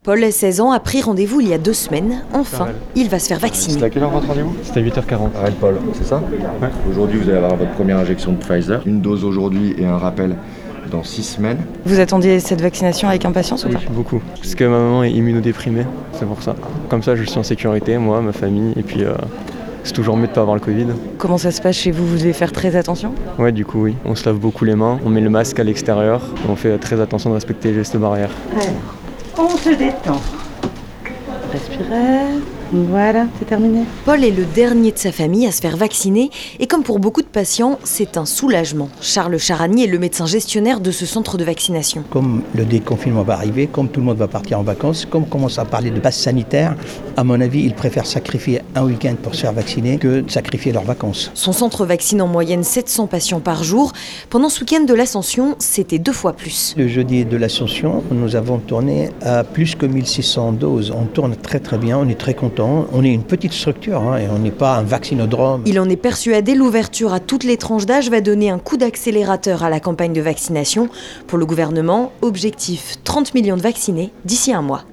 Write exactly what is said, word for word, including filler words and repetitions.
Paul, seize ans, a pris rendez-vous il y a deux semaines. Enfin, il va se faire vacciner. C'est à quelle heure votre rendez-vous? C'était à huit heures quarante. Arrête Paul, c'est ça? Ouais. Aujourd'hui, vous allez avoir votre première injection de Pfizer. Une dose aujourd'hui et un rappel dans six semaines. Vous attendiez cette vaccination avec impatience ou Oui, pas? beaucoup. Parce que ma maman est immunodéprimée, c'est pour ça. Comme ça, je suis en sécurité, moi, ma famille, et puis euh, c'est toujours mieux de pas avoir le Covid. Comment ça se passe chez vous? Vous devez faire très attention? Ouais, du coup, oui. On se lave beaucoup les mains, on met le masque à l'extérieur, et on fait très attention de respecter les gestes barrières. Alors, on se détend. Respirez. Voilà, c'est terminé. Paul est le dernier de sa famille à se faire vacciner et comme pour beaucoup de patients, c'est un soulagement. Charles Charagny est le médecin gestionnaire de ce centre de vaccination. Comme le déconfinement va arriver, comme tout le monde va partir en vacances, comme on commence à parler de passe sanitaire, à mon avis, ils préfèrent sacrifier un week-end pour se faire vacciner que de sacrifier leurs vacances. Son centre vaccine en moyenne sept cents patients par jour. Pendant ce week-end de l'Ascension, c'était deux fois plus. Le jeudi de l'Ascension, nous avons tourné à plus que mille six cents doses. On tourne très très bien, on est très contents. On est une petite structure hein, et on n'est pas un vaccinodrome. Il en est persuadé, l'ouverture à toutes les tranches d'âge va donner un coup d'accélérateur à la campagne de vaccination. Pour le gouvernement, objectif trente millions de vaccinés d'ici un mois.